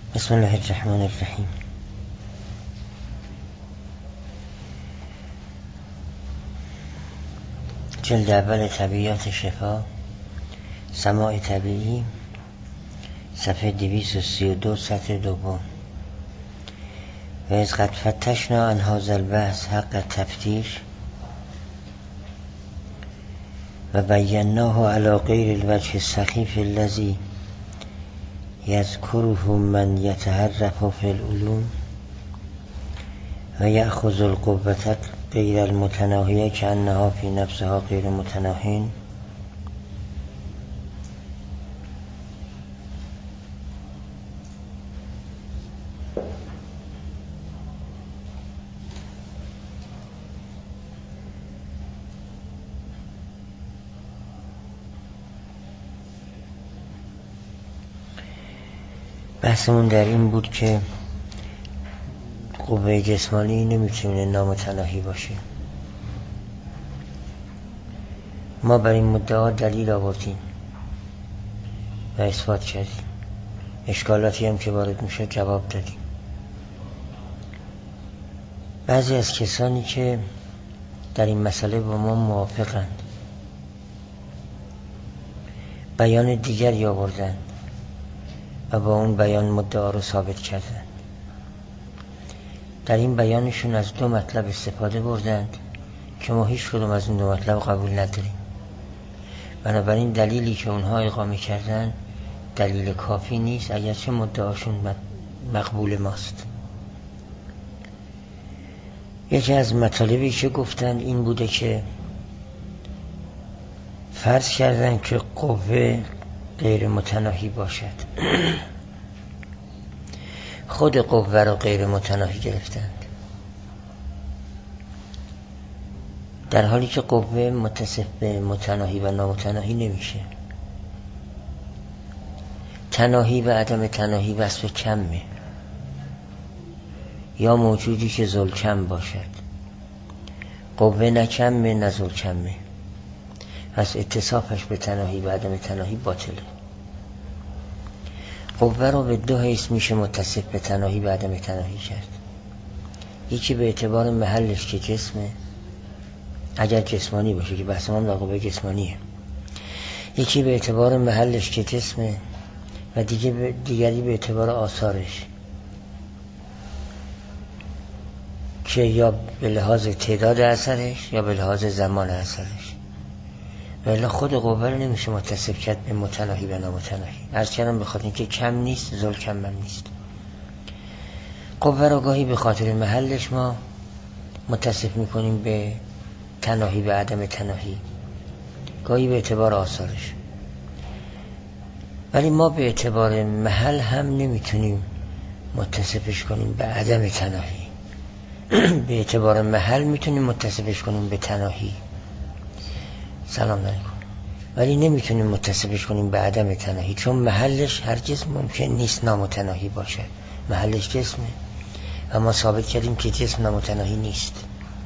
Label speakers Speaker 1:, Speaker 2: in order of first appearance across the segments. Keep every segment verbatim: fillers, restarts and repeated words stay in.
Speaker 1: بسم الله الرحمن الرحیم. جلد اول طبیعیات شفا، سماع طبیعی، صفحه دویست و سی و دو، سطر دوم. و از قد فتشنا عن هذا البحث حق تفتیش و بیناه علی غیر الوجه السخیف الذی یذکره من یتحرف فی العلوم و یأخذ القوة غیر المتناهیه که انها فی نفسها غیر متناهین. بحثمون در این بود که قوه جسمانی نمیتونه نامتناهی باشه. ما بر این مدعا دلیل آوردیم و اثبات کردیم، اشکالاتی هم که وارد میشه جواب دادیم. بعضی از کسانی که در این مسئله با ما موافقند بیان دیگری آوردند و با اون بیان مدعا رو ثابت کردند. در این بیانشون از دو مطلب استفاده بردند که ما هیچ کدوم از این دو مطلب قبول نداریم. بنابراین دلیلی که اونها اقامه کردن دلیل کافی نیست، اگرچه مدعاشون مقبول ماست. یکی از مطالبی که گفتن این بوده که فرض کردن که قوه غیر متناهی باشد، خود قوه را غیر متناهی گرفتند، در حالی که قوه متصف به متناهی و نامتناهی نمیشه. تناهی و عدم تناهی وصف کمه، یا موجودی که ذل کم باشد. قوه نه کمه نه ذل کمه، پس اتصافش به تناهی و عدم تناهی باطله. قوه رو به دو حیث میشه متصف به تناهی و عدم تناهی کرد. یکی به اعتبار محلش که جسمه، اگر جسمانی باشه که بحث ما در قوه جسمانیه. یکی به اعتبار محلش که جسمه و دیگه دیگری به اعتبار آثارش که یا به لحاظ تعداد اثرش یا به لحاظ زمان اثرش. ولی خود قوه رو نمیشه متصف کرد به متناهی و نامتناهی. عرض کردم به خاطر اینکه کم نیست، ذل کم هم نیست. قوه رو گاهی به خاطر محلش ما متصف میکنیم به تناهی و عدم تناهی، گاهی به اعتبار آثارش. ولی ما به اعتبار محل هم نمیتونیم متصفش کنیم به عدم تناهی. به اعتبار محل میتونیم متصفش کنیم به تناهی. سلام علیکم. ولی نمیتونیم متصفش کنیم به عدم تناهی، چون محلش هرگز ممکن نیست نامتناهی باشد. محلش جسمه و ما ثابت کردیم که جسم نامتناهی نیست.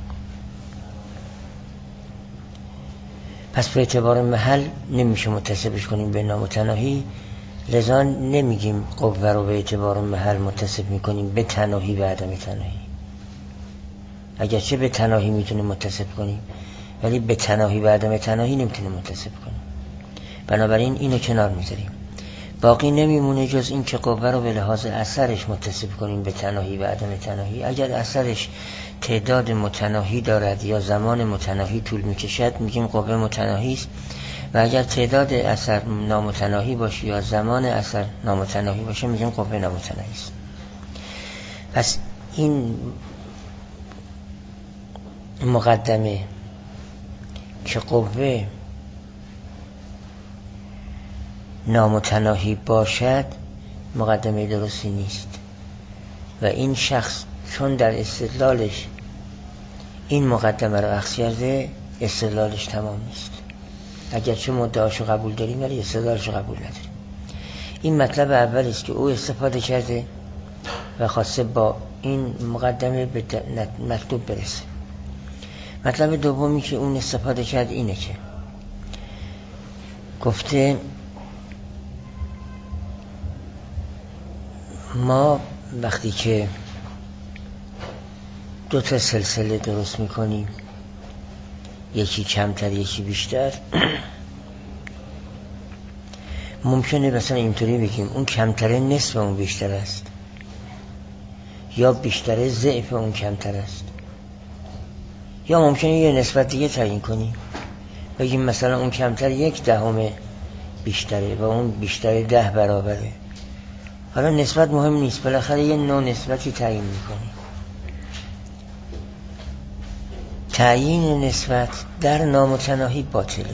Speaker 1: پس به اعتبار محل نمیشه متصفش کنیم به نامتناهی، لذا نمیگیم قوه رو به اعتبار محل متصف میکنیم به تناهی و عدم تناهی. اگرچه به تناهی میتونیم متصف کنیم، ولی به تناهی و عدم تناهی نمیتونیم متصف کنیم. بنابراین اینو کنار میذاریم. باقی نمیمونه جز این که قوه رو به لحاظ اثرش متصف کنیم به تناهی و عدم تناهی. اگر اثرش تعداد متناهی دارد یا زمان متناهی طول میکشد میگیم قوه متناهی است، و اگر تعداد اثر نامتناهی باشه یا زمان اثر نامتناهی باشه میگیم قوه نامتناهی است. پس این مقدمه که قوه نامتناهی باشد مقدمه درستی نیست، و این شخص چون در استدلالش این مقدمه رو اخذ کرده استدلالش تمام نیست. اگرچه مدعاشو قبول داریم ولی استدلالشو قبول نداریم. این مطلب اولی است که او استفاده کرده و خواسته با این مقدمه به مطلوب برسه. مطلب دومی که اون استفاده کرد اینه که گفته ما وقتی که دو تا سلسله درست میکنیم، یکی کمتر یکی بیشتر، ممکنه مثلا اینطوری بگیم اون کمتره نصف اون بیشتر است، یا بیشتره ضعف اون کمتر است، یا ممکنه یه نسبت دیگه تعیین کنیم، بگیم مثلا اون کمتر یک دهم بیشتره و اون بیشتره ده برابره. حالا نسبت مهم نیست، بالاخره یه نوع نسبتی تعیین میکنیم. تعیین نسبت در نامتناهی باطله.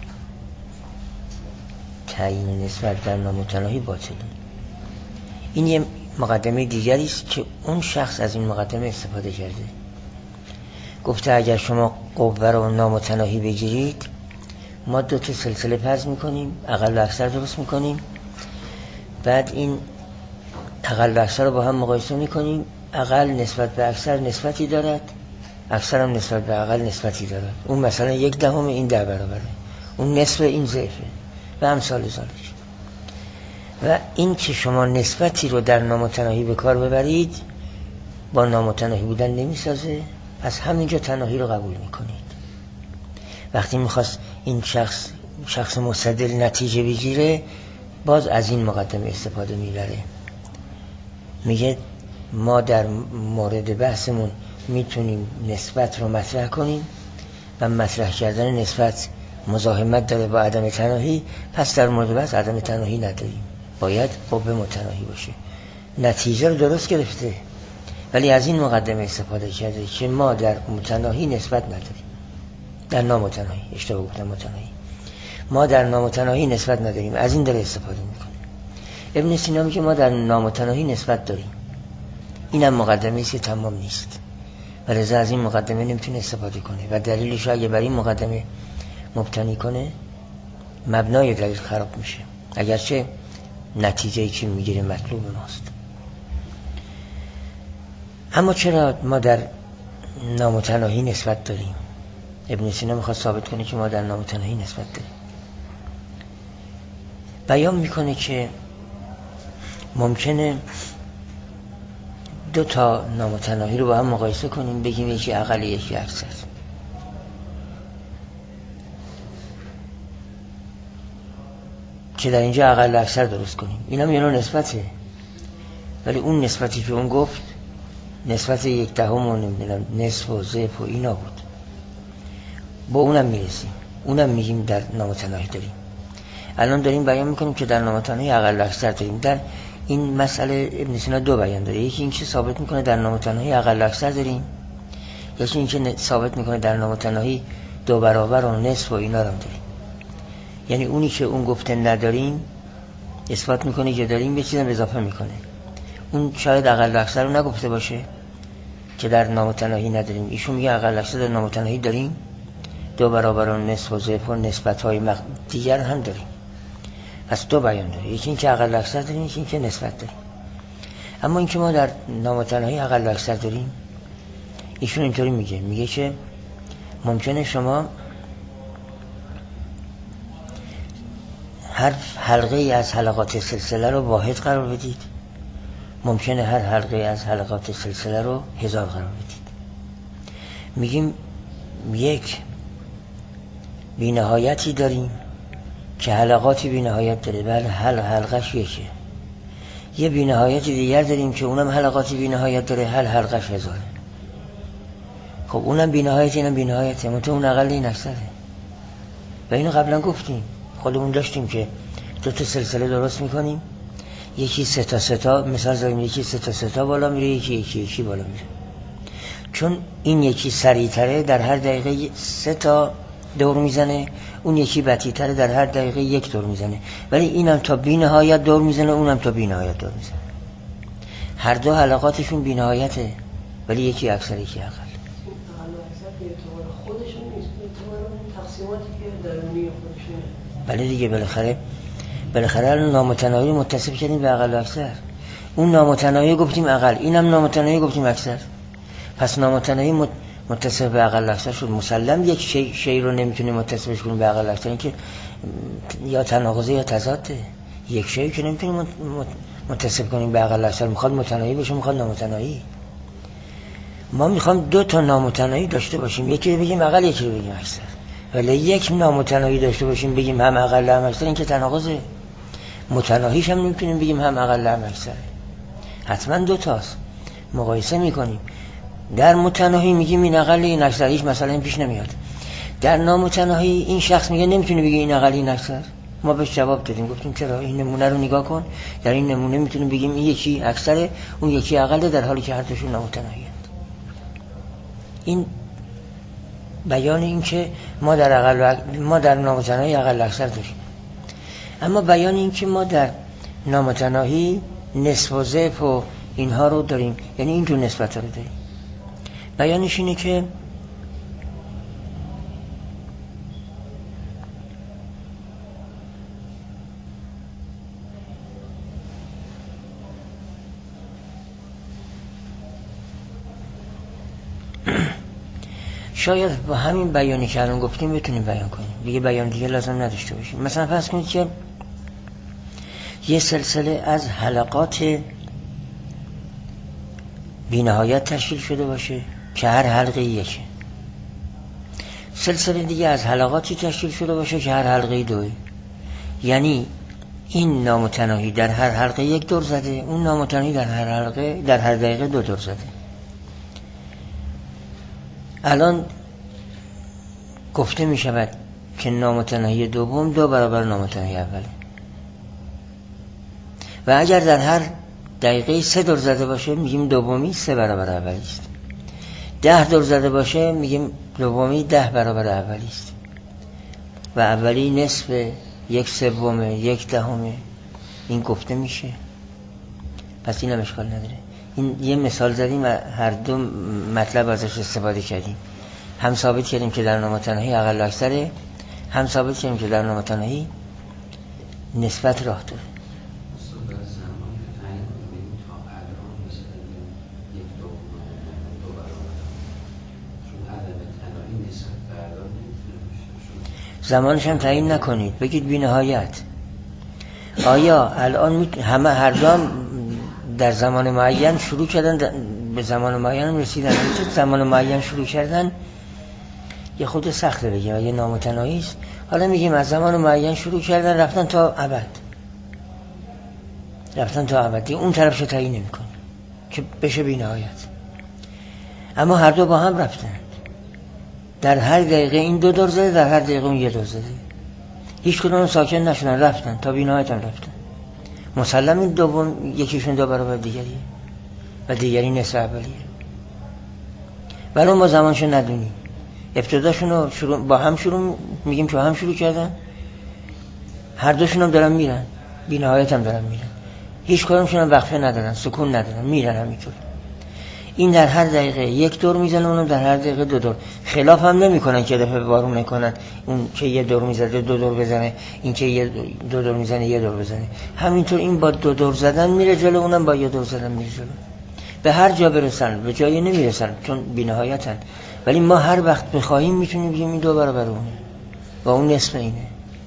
Speaker 1: تعیین نسبت در نامتناهی باطله. این یه مقدمه دیگری است که اون شخص از این مقدمه استفاده کرده. گفته اگر شما قوه رو نامتناهی بگیرید، ما دو تا سلسله فرض میکنیم، اقل و اکثر درست میکنیم، بعد این اقل و اکثر رو با هم مقایسه میکنیم، اقل نسبت به اکثر نسبتی دارد، اکثر هم نسبت به اقل نسبتی دارد. اون مثلا یک دهم این ده برابره، اون نصف این ضعفه و امثال ذالک. و این که شما نسبتی رو در نامتناهی به کار ببرید با نامتناهی بودن نمیسازه، از همینجا تناهی رو قبول میکنید. وقتی میخواست این شخص شخص مستدل نتیجه بگیره، باز از این مقدمه استفاده میبره. میگه ما در مورد بحثمون میتونیم نسبت رو مطرح کنیم و مطرح کردن نسبت مزاحمت داره با عدم تناهی، پس در مورد بحث عدم تناهی نداریم، باید قوه متناهی باشه. نتیجه رو درست گرفته، ولی از این مقدمه استفاده کرده که ما در متناهی نسبت نداریم، در نامتناهی، اشتباه گفتم متناهی، ما در نامتناهی نسبت نداریم، از این داره استفاده میکنه. ابن سینا میگه ما در نامتناهی نسبت داریم. اینم مقدمه است که تمام نیست، ولذا از این مقدمه نمیتونه استفاده کنه و دلیلش اگه بر این مقدمه مبتنی کنه، مبنای دلیل خراب میشه، اگرچه نتیجه‌ای که میگیره مطلوب ماست. اما چرا ما در نامتناهی نسبت داریم؟ ابن سینا میخواد ثابت کنه که ما در نامتناهی نسبت داریم. بیان میکنه که ممکنه دو تا نامتناهی رو با هم مقایسه کنیم، بگیم یکی اقل یکی اکثر. که در اینجا اقل اکثر درست کنیم. این هم یه نوع نسبته، ولی اون نسبتی که اون گفت نسبت یک دهم و نمیدونم نصف و ضعف و اینا بود، با اونم میرسیم، اونم میگیم در نامتناهی داریم. الان داریم بیان میکنیم که در نامتناهی اقل اکثر داریم. در این مسئله ابن سینا دو بیان داره، یکی این که ثابت میکنه در نامتناهی اقل اکثر داریم، یکی این که ثابت میکنه در نامتناهی دو برابر و نصف و اینا هم داریم. یعنی اونی که اون گفته نداریم اثبات میکنه که داریم، یه چیزم اضافه میکنه. اون شاید اقل اکثر رو نگفته باشه که در نامتناهی نداریم، ایشون میگه اقل اکثر در نامتناهی داریم، دو برابر و نصف و ضعف و نسبت‌های مخ... دیگر هم داریم. پس دو بیان داره، یکی این که اقل اکثر داریم، یکی این که نسبت داریم. اما این که ما در نامتناهی اقل اکثر داریم، ایشون اینطوری میگه، میگه که ممکنه شما هر حلقه ای از حلقات سلسله رو واحد قرار بدید، ممکنه هر حلقه ای از حلقات سلسله رو هزار قرار بدید. میگیم یک بی‌نهایتی داریم که حلقاتی بی‌نهایت داره، بله هر حلقش یکه. یه بی‌نهایتی دیگر داریم که اونم حلقاتی بی‌نهایت داره، هر حلقش هزاره. خب اونم بی‌نهایت، اینم بی‌نهایته، منتها اون اقل این اکثره. و اینو قبلا گفتیم، خودمون داشتیم که دو تا سلسله درست میکنیم، یکی سه تا سه تا، مثال زدیم یکی سه تا سه تا بالا میره، یکی یکی یکی بالا میره. چون این یکی سریع‌تره در هر دقیقه سه تا دور میزنه، اون یکی بطی‌تره در هر دقیقه یک دور میزنه، ولی اینم تا بی نهایت دور میزنه، اونم تا بی نهایت دور میزنه. هر دو حلقاتشون بی نهایته، ولی یکی اکثر یکی اقل. بله دیگه، بالاخره بالاخره نامتناهی متصف کردیم به اقل و اکثر. اون نامتناهی گفتیم اقل، اینم نامتناهی گفتیم اکثر، پس نامتناهی متصف به اقل و اکثر شد. مسلم یک شی, شی رو نمیتونیم متصفش کنیم به اقل و اکثر، این که یا تناقضه یا تضاده. یک شایی که نمیتونیم متصف کنیم به اقل اکثر، میخواد متناهی باشه میخواد نامتناهی. ما میخوام دو تا نامتناهی داشته باشیم، یکی رو بگیم اقل یکی رو بگیم اکثر، ولی یک نامتناهی داشته باشیم بگیم هم اقل هم اکثر، این که تناقضه. متناهیش هم نمیتونیم بگیم هم اقل هم اکثر، حتما دو تاست. مقایسه میکنیم، در متناهی میگیم این اقل این اکثر، هیچ مسئله پیش نمیاد. در نامتناهی این شخص میگه نمیتونی بگی این اقل این اکثر، ما بهش جواب دادیم گفتیم چرا، این نمونه رو نگاه کن، در این نمونه میتونیم بگیم این یکی اکثره اون یکی اقله، در حالی که هر دوشون نامتناهی هست. این بیان این که ما در اقل ما در نامتناهی اقل اکثر داریم، اما بیان این که ما در نامتناهی نصف و ضعف و اینها رو داریم، یعنی این دو نسبت رو داریم. بیانش اینه که شاید با همین بیانی که الان گفتیم بتونیم بیان کنیم، دیگه بیان دیگه لازم نداشته باشیم. مثلا فرض کنید که یه سلسله از حلقات بی‌نهایت تشکیل شده باشه که هر حلقه یکه، سلسله دیگه از حلقاتی تشکیل شده باشه که هر حلقه دوی، یعنی این نامتناهی در هر حلقه یک دور زده، اون نامتناهی در هر حلقه در هر دقیقه دو دور زده. الان گفته می شود که نامتناهی دوم دو برابر نامتناهی اوله، و اگر در هر دقیقه سه دور زده باشه میگیم دومی سه برابر اولی است. ده دور زده باشه میگیم دومی ده برابر اولی است و اولی نصف یک سومه یک دهمه. این گفته میشه، پس این هم اشکال نداره. این یه مثال زدیم و هر دو مطلب ازش استفاده کردیم. هم ثابت کردیم که در نامتناهی اقل اکثره، هم ثابت کردیم که در نامتناهی نسبت راه داره. زمانش هم تعیین نکنید، بگید بی نهایت. آیا الان همه هر دو هم در زمان معین شروع کردن به زمان معین رسیدن؟ چه زمان معین شروع کردن یه خود سخته بگیم، یه نامتناهی است. حالا میگیم از زمان معین شروع کردن رفتن تا ابد، رفتن تا ابد، اون طرفشو تعیین نمی‌کنه که بشه بی نهایت. اما هر دو با هم رفتن، در هر دقیقه این دو دور زده، در هر دقیقه اون یه دور زده، هیچ کدوم ساکن نشدن، رفتن تا بی نهایت هم رفتن. مسلم این دوم یکیشون دو برابر دیگریه و دیگری نصف اولیه، ولی ما زمانشو ندونیم. ابتداشون رو شروع با هم شروع میگیم که هم شروع کردن، هر دوشون هم دارن میرن، بی نهایت هم دارن میرن، هیچ کدومشون هم وقفه ندارن، سکون ندارن، میرن همینطور. این در هر دقیقه یک دور میزنه، اونم در هر دقیقه دو دور. خلاف هم نمیکنن که دفعه بارون نکنن، اون که یه دور میزنه دو دور بزنه، این که یه دو دور میزنه یه دور بزنه. همینطور این با دو دور زدن میره جلو، اونم با یه دور زدن میره جلو. به هر جا برسن به جایی نمیرسن چون بی‌نهایتن، ولی ما هر وقت بخوایم میتونیم بگیم این دو برابر اونه و اون نصف اینه.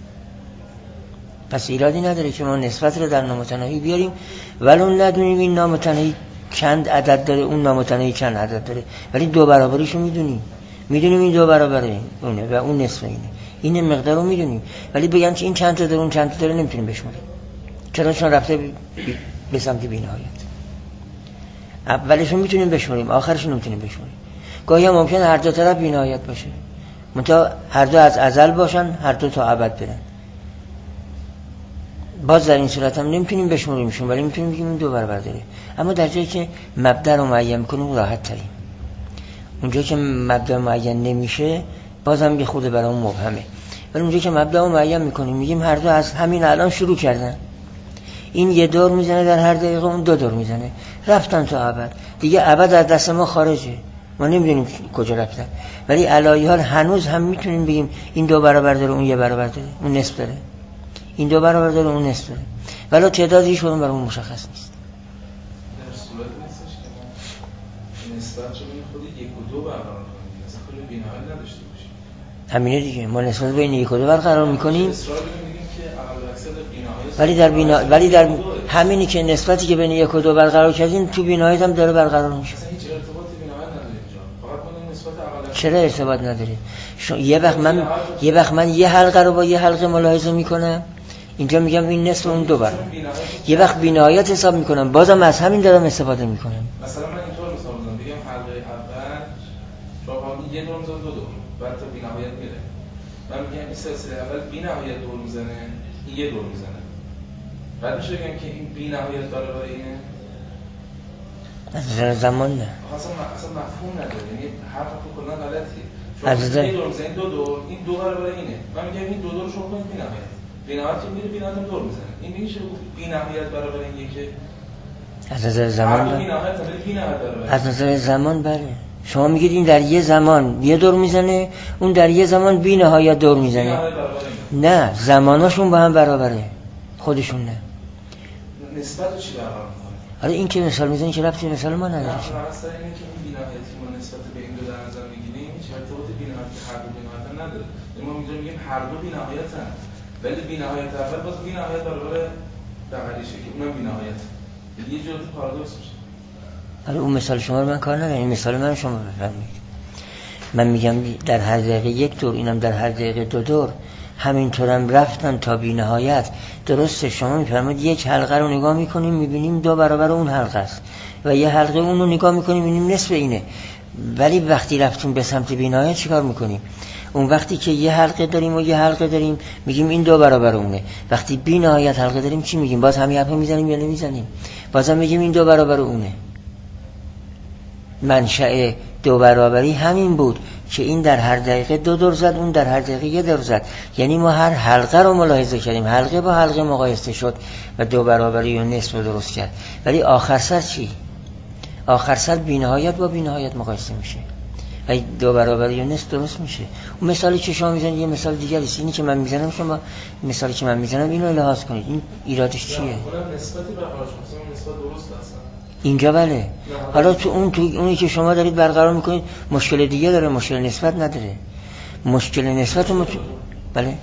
Speaker 1: پس ایرادی نداره که ما نسبت رو در نامتناهی بیاریم ولو ندونیم این نامتناهی چند عدد داره، اون نامتناهی چند عدد داره، ولی دو برابریشو میدونیم، میدونیم این دو برابره اونه و اون نصف اینه، این مقدار رو میدونیم. ولی بگن که این چند تا داره اون چند تا داره نمیتونیم بشماریم، چرا؟ چون رفته به سمت بی‌نهایت. اولشون میتونیم بشماریم، آخرشون نمیتونیم بشماریم. گاهی هم ممکنه هر دو طرف بی‌نهایت باشه، منتها هر دو از ازل باشن، هر دو تا ابد برن. باز در این صورت هم نمیتونیم بشماریمشون، ولی میتونیم بگیم این دو برابر داره. اما در جایی که مبدا رو معین میکنیم راحت تریم. اونجا که مبدا معین نمیشه بازم یه خود برامون مبهمه، ولی اونجا که مبدا رو معین میکنیم میگیم هر دو از همین الان شروع کردن، این یه دور میزنه در هر دقیقه، اون دو دور میزنه، رفتن تا ابد. دیگه ابد از دست ما خارجه، ما نمیدونیم کجا رفتن، ولی علایه حال هنوز هم میتونیم بگیم این دو برابر داره، اون یه برابر داره، اون نصف داره، این دو برابر داره، اون نصف داره، ولی تعداد هیچ کدوم برامون مشخص نیست.
Speaker 2: در صورت نیستش که نسبت رو بین خود یک و دو برقرار کنیم، مثلا خیلی بی‌نهایت نداشته باشیم.
Speaker 1: همینه دیگه، ما نسبت بین یک و دو برقرار میکنیم.
Speaker 2: اصرار می‌کنیم که اقل اکثر بی‌نهایت،
Speaker 1: ولی در بینا ولی در همینی که نسبتی که بین یک و دو برقرار کردین تو بی‌نهایت هم داره برقرار میشه.
Speaker 2: اصلا هیچ ارتباطی بی‌نهایت نداره اینجا. فقط ما نسبت اقل اکثر.
Speaker 1: چرا ارتباط نداره؟ شو... یه وقت من یه وقت من یه حلقه رو با یه حلقه ملاحظه میکنم، اینجا میگم این نصف اون دو برابر. یه وقت بی‌نهایت حساب میکنم، بازم از همین دارم استفاده میکنم.
Speaker 2: مثلا من اینطور مثال بزنم، بگم حلقه اول شما یه دور میذاره دو دور، بعد تا بی‌نهایت میره. من میگم این سلسله اول بی‌نهایت دور میزنه، این یه دور میزنه. بعد میشه بگم که این بی‌نهایت برابر اینه.
Speaker 1: از نظر زمان نه.
Speaker 2: اصلا اصلا مفهوم نداره، یعنی حرف کلا غلطیه.
Speaker 1: از نظر
Speaker 2: یه دور میزنه دو دور، این دو برابر اینه. من میگم این دو دور شما کنید بی‌نهایت. بی‌نهایت میره بی‌نهایت دور میزنه. این میشه بی‌نهایت برابر این یکه.
Speaker 1: از نظر زمان
Speaker 2: بله. بی‌نهایت تا بی‌نهایت برابر.
Speaker 1: از نظر زمان بله. شما میگید این در یه زمان یه دور میزنه، اون در یه زمان بی نهایت دور میزنه. نه، زماناشون با هم برابره، خودشون نه.
Speaker 2: نسبت چی برقرار میکنه؟
Speaker 1: آره این که مثال میزنی که ربطی مثال ما نداره.
Speaker 2: نه، مثلا اینه که این بی‌نهایتی ما نسبت به این دو در نظر میگیریم هیچ ارتباط بی‌نهایت هر دو بی‌نهایت نداره. ما میگیم میگیم هر دو بی‌نهایتن، ولی بی‌نهایت اول باز بی‌نهایت برابر بغلیشه که اونم بی‌نهایت. یه جور پارادوکس میشه.
Speaker 1: حالا اون مثال شما رو من کار ندارم، این مثال من شما بفرمایید. من میگم در هر دقیقه یک دور، اینم در هر دقیقه دو دور، همینطورم رفتن تا بی نهایت. درسته شما میفرمایید یک حلقه رو نگاه میکنیم میبینیم دو برابر اون حلقه است و یه حلقه اون رو نگاه میکنیم میبینیم نصف اینه، ولی وقتی رفتیم به سمت بی نهایت چیکار میکنیم؟ اون وقتی که یه حلقه داریم و یه حلقه داریم میگیم این دو برابر اونه. وقتی بی نهایت حلقه داریم چی میگیم؟ باز همین حرفو میزنیم یا نمیزنیم؟ بازم میگیم این دو برابر اونه. منشأ دو برابری همین بود که این در هر دقیقه دو دور زد، اون در هر دقیقه یه دور زد. یعنی ما هر حلقه رو ملاحظه کردیم، حلقه با حلقه مقایسه شد و دو برابری و نصف درست کرد. ولی آخر سر چی؟ آخر سر بی‌نهایت با بی‌نهایت مقایسه میشه و دو برابری و نصف درست میشه. اون مثالی که شما میزنید یه مثال دیگری است. اینی که من میزنم شما مثالی که من میزنم اینو لحاظ کنید. این ایرادش چیه؟
Speaker 2: اونم نسبتی برقرار شده، نسبت درست هست.
Speaker 1: اینجا بله. حالا تو اون تو اونی که شما دارید برقرار میکنید مشکل دیگه داره، مشکل نسبت نداره. مشکل نسبت مت... بله.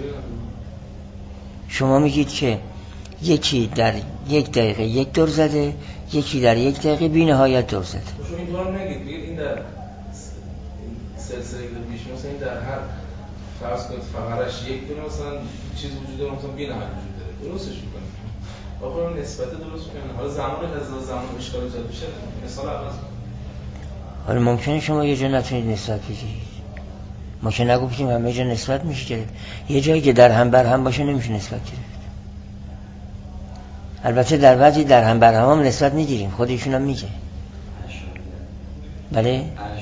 Speaker 1: شما میگید که یکی در یک دقیقه یک دور زده، یکی در یک دقیقه بی نهایت دور زده.
Speaker 2: شما این دور نگید، بگید این در سلسله که میشه مثلا این در هر فرض کنید فقرش یک دونه مثلا چیز وجود داره، مثلا بی نهایت وجود داره. درستش میکنید. آخه نسبت درست کنه. حالا زمان از زمان اشکال ایجاد میشه، مثال عوض کنه.
Speaker 1: حالا ممکنه شما یه جا نتونید نسبت بگیرید. ما که نگفتیم همه جا نسبت میشه گرفت. یه جایی که در هم بر هم باشه نمیشه نسبت گرفت. البته در بعضی در هم بر هم هم نسبت میگیریم، خودشون هم میگه. بله؟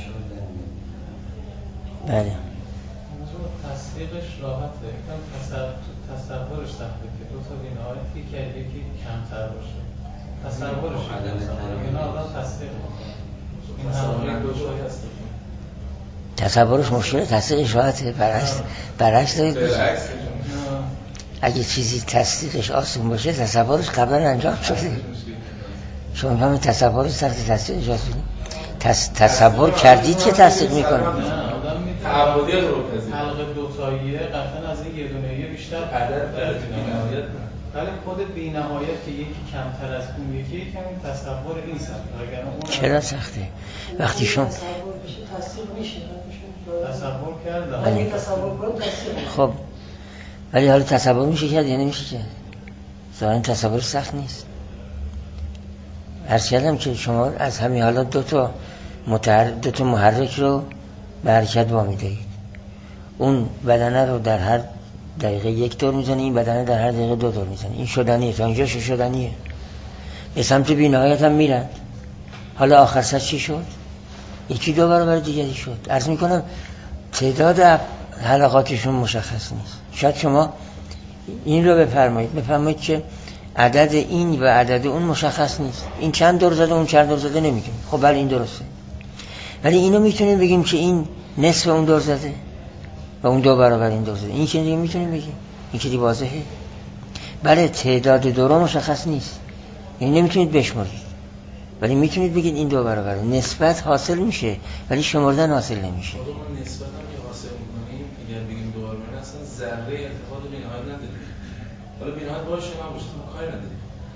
Speaker 1: بله.
Speaker 3: تصدیقش راحته، یکم تصورش سخته که دو تا بی‌نهایتی که یکی کمتر باشه. تصورش اینا آدم تصدیق این همه دو جایی هست.
Speaker 1: تصورش مشکله، تصدیقش راحته. برعکس برعکس دارید بشه. اگه چیزی تصدیقش آسون باشه تصورش قبلا انجام شده. شما همین تصورش سر تصدیقش آسونه. تص... تصور کردید که تصدیق میکنه.
Speaker 2: تعبدی رو بپذیرید.
Speaker 3: حلقه دو تاییه قطعا از این یه دونه‌ای بیشتر
Speaker 2: عدد در بی‌نهایت.
Speaker 3: ولی خود بی‌نهایت که یکی کمتر از اون یکی یکم تصور این سخته.
Speaker 1: چرا سخته؟ وقتی شما
Speaker 4: تصور میشه تصدیق میشه.
Speaker 3: تصور کردم.
Speaker 4: ولی تصور کنم تصدیق.
Speaker 1: خب ولی حالا تصور میشه کرد یا نمیشه کرد؟ ظاهرا تصور سخت نیست. عرض کردم که شما از همین حالا دو تا متحرک دو تا محرک رو به حرکت وامیدید. اون بدنه رو در هر دقیقه یک دور میزنه، این بدنه در هر دقیقه دو دور میزنه. این شدنیه، تا اینجا شدنیه. به سمت بی‌نهایت هم میرن. حالا آخر سر چی شد؟ یکی دو برابر دیگری شد. عرض میکنم تعداد حلقاتشون مشخص نیست. شاید شما این رو بفرمایید بفرمایید که عدد این و عدد اون مشخص نیست. این چند دور زده اون چند دور زده نمیگیم. خب بله این درسته. ولی اینو میتونیم بگیم که این نصف اون دور زده و اون دو برابر این دور زده. این که دیگه میتونیم بگیم. این که دیگه واضحه. بله تعداد دورا مشخص نیست. یعنی نمیتونید بشمارید. ولی میتونید بگید این دو برابر. نسبت حاصل میشه ولی شمردن حاصل نمیشه.
Speaker 2: خود ما نسبت هم که حاصل میکنیم اگر بگیم دو برابر اصلا ذره ارتباط بی‌نهایت نداره. حالا بینهایت باشه نباشه تو کاری نداری.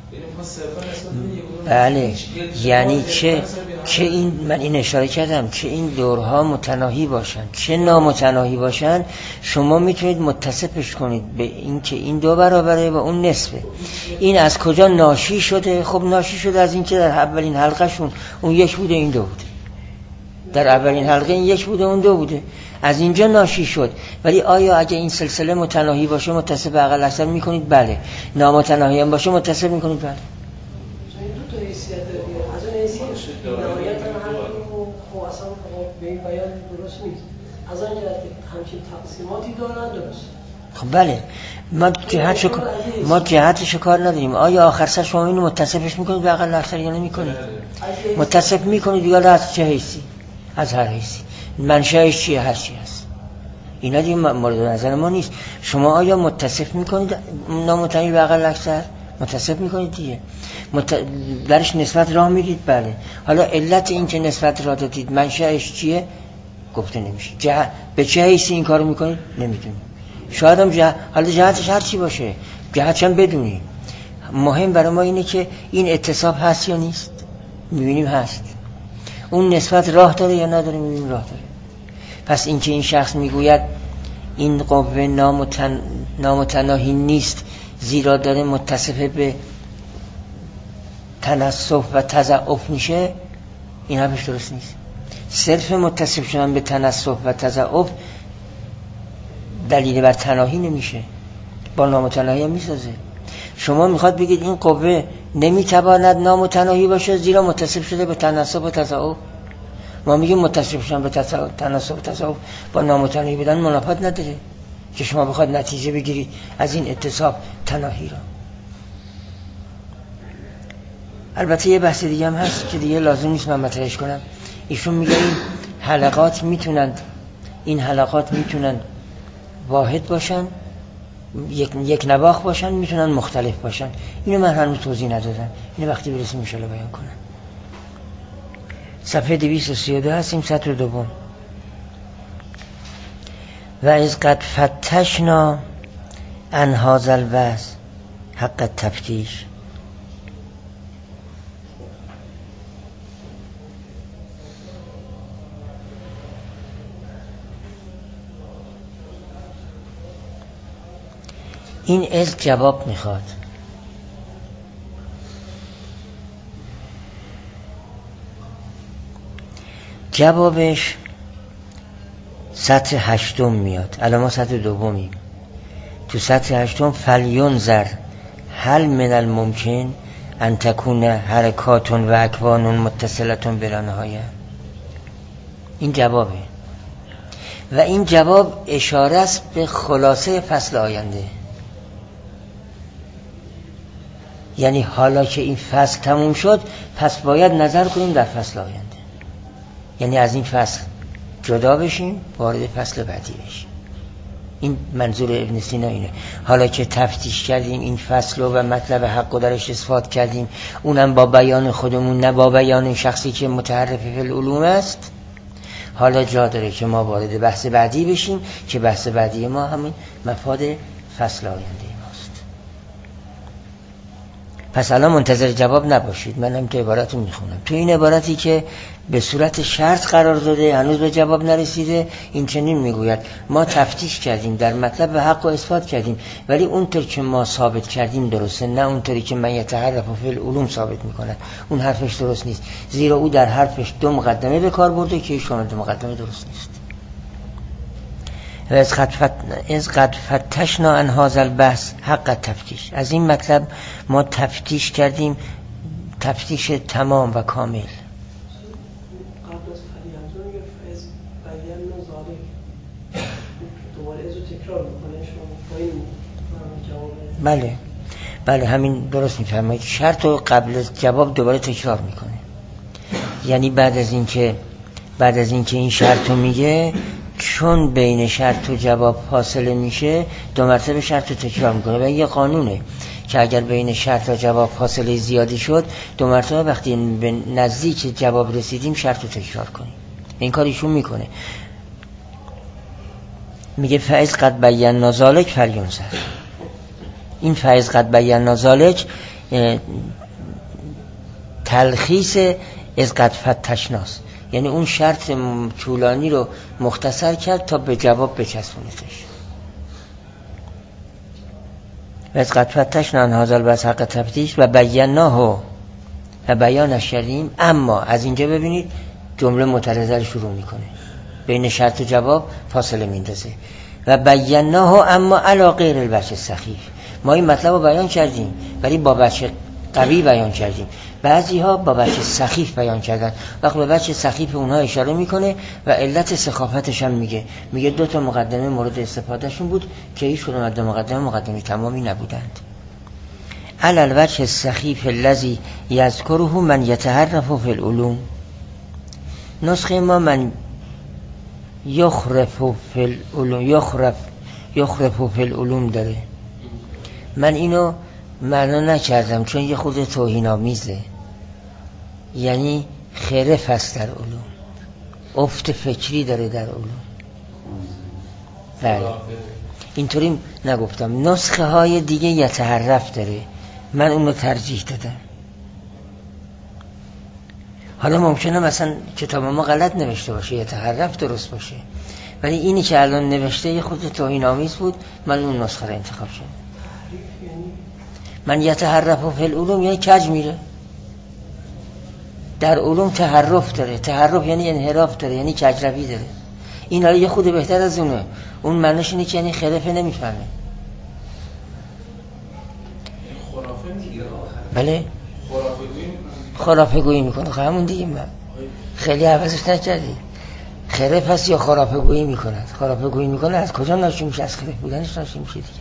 Speaker 1: بله یعنی که که این من این اشاره کردم که این دورها متناهی باشن چه نامتناهی باشن، شما میتونید متصفش کنید به این که این دو برابره و اون نصفه. این از کجا ناشی شده؟ خب ناشی شده از این که در اولین حلقه شون اون یک بوده این دو بوده، در اولین حلقه این یک بوده اون دو بوده، از اینجا ناشی شد. ولی آیا اگه این سلسله متناهی باشه متصف اقل اکثر میکنید؟ بله. نامتناهی هم باشه متصف میکنید؟ بله.
Speaker 4: دو تا حیثیت داره. از اون حیثیت نهایت هم خب اصلا به این بیان درست نیست. از آن جهت همچین تقسیماتی دارن درست.
Speaker 1: خب بله ما جهتشو ما جهتشو کار نداریم. آیا آخر سر شما اینو متصفش میکنید به اقل اکثر یا نمیکنید؟ متصف میکنید دیگه از چه حیثی؟ از هر حیثی. منشأش چیه؟ هر چی هست. اینا دیگه مورد نظر ما نیست. شما آیا متصف میکنید نامتناهی به اقل اکثر؟ متصف میکنید دیگه. مت... درش نسبت راه میدید؟ بله. حالا علت این که نسبت راه دادید منشأش چیه؟ گفته نمیشه. جه... به چه حیثی این کارو میکنید؟ نمیدونید. شاید هم جه... حالا جهتش هر چی باشه، جهتش هم بدونید. مهم برای ما اینه که این اتصاب هست یا نیست. میبینیم هست. اون نسبت راه داره یا نداره؟ میبینیم راه داره. پس این که این شخص میگوید این قوه نامتن... نامتناهی نیست زیرا داره متصف به تناسف و تضاعف میشه، این حرفش درست نیست. صرف متصف شدن به تناسف و تضاعف دلیل بر تناهی نمیشه، با نامتناهی هم میسازه. شما میخواد بگید این قوه نمیتواند نامتناهی باشه زیرا متصف شده به تناسف و تضاعف. ما میگیم متصف شدن به تناسف و تضاعف با نامتناهی بودن منافات نداره که شما بخواد نتیجه بگیرید از این اتصاف تناهی را. البته یه بحث دیگه هم هست که دیگه لازم نیست من مطرحش کنم. ایشون میگه این حلقات میتونند این حلقات میتونن واحد باشن، یک یک نواخ باشن، میتونن مختلف باشن. اینو من هنوز توضیح ندادم، اینو وقتی برسیم ان شاء الله بیان کنم. صفحه دویست و سی و دو هستیم، سطر دوم. و از قد فتشنا عن هذا الوضع حق تفتیش. این از جواب میخواد. جوابش سطر هشتم میاد. الان ما سطر دومیم. تو سطر هشتم فلیونظر هل من الممکن ان تکون حرکات و اکوان متصلة بلا نهایه. این جوابه و این جواب اشاره است به خلاصه فصل آینده. یعنی حالا که این فصل تموم شد پس باید نظر کنیم در فصل آینده، یعنی از این فصل جدا بشیم وارد فصل بعدی بشیم. این منظور ابن سینا اینه. حالا که تفتیش کردیم این فصل و مطلب حق و درش اثبات کردیم، اونم با بیان خودمون نه با بیان شخصی که متعرف فی العلوم است، حالا جا داره که ما وارد بحث بعدی بشیم که بحث بعدی ما همین مفاد فصل آینده ماست. پس الان منتظر جواب نباشید، من هم تو عبارت رو میخونم. تو این عبارتی که به صورت شرط قرار داده هنوز به جواب نرسیده، این چنین میگوید ما تفتیش کردیم در مطلب و حق و اثبات کردیم، ولی اونطور که ما ثابت کردیم درسته، نه اونطوری که من یتعرف فی العلوم ثابت میکنن. اون حرفش درست نیست، زیرا او در حرفش دو مقدمه به کار برده که ایشون دو مقدمه درست نیست. و از قد فت... از قد فتشنا عن هذا البحث حق تفتیش. از این مطلب ما تفتیش کردیم، تفتیش تمام و کامل. بله بله همین درست میفرمایید. شرط رو قبل از جواب دوباره تکرار میکنه. یعنی بعد از این که بعد از این که این شرط رو میگه، چون بین شرط و جواب فاصله میشه دو مرتبه شرط رو تکرار میکنه. و یه قانونه که اگر بین شرط و جواب فاصله زیادی شد، دو مرتبه وقتی به نزدیک جواب رسیدیم شرط رو تکرار کنیم. این کاریشون میکنه. میگه فاز قد بینا ذلک فلیونظر. این فیض قد بینا ذالک تلخیص از قد فتشناست، یعنی اون شرط طولانی رو مختصر کرد تا به جواب بچسبونتش. و از قد فتشنا عن هذا البحث حق تفتیش و بیناه و بیانش کردیم. اما از اینجا ببینید جمله معترضه رو شروع میکنه، بین شرط و جواب فاصله میندازه. و بیناه اما علی غیر الوجه السخیف، ما این مطلب رو بیان کردیم ولی با وجه قوی بیان کردیم. بعضی ها با وجه سخیف بیان کردن. وقت به وجه سخیف اونها اشاره میکنه و علت سخافتش هم میگه. میگه دو تا مقدمه مورد استفادهشون بود که هیچ کدوم از دو مقدمه مقدمه تمامی نبودند. علی الوجه السخیف الذی یذکره من یتحرف فی العلوم. نسخه ما من یخرف فی العلوم یخرف یخرف فی العلوم داره. من اینو معنا نکردم چون یه خود توهین آمیزه، یعنی خرف است در علوم، افت فکری داره در علوم. بله اینطوری نگفتم. نسخه های دیگه یتحرف داره، من اونو ترجیح دادم. حالا ممکنه مثلا کتاب ما غلط نوشته باشه، یتحرف درست باشه، ولی اینی که الان نوشته یه خود توهین آمیز بود، من اون نسخه رو انتخاب شدم. من یتحرف فی العلوم یعنی کج میره در علوم، تحرف داره. تحرف یعنی انحراف داره، یعنی کج روی داره. این حالا یه خود بهتر از اونه. اون معنیش اینه که یعنی خرفه نمیفهمه.
Speaker 2: خرافه میگه.
Speaker 1: بله
Speaker 2: خرافه گویی
Speaker 1: خرافه گویی میکنه. خب همون دیگه من خیلی عوضش نکردی. خرف هست یا خرافه گویی میکند. خرافه گویی میکنه از کجا ناشی میشه؟ از خرف بودنش ناشی میشه دیگه.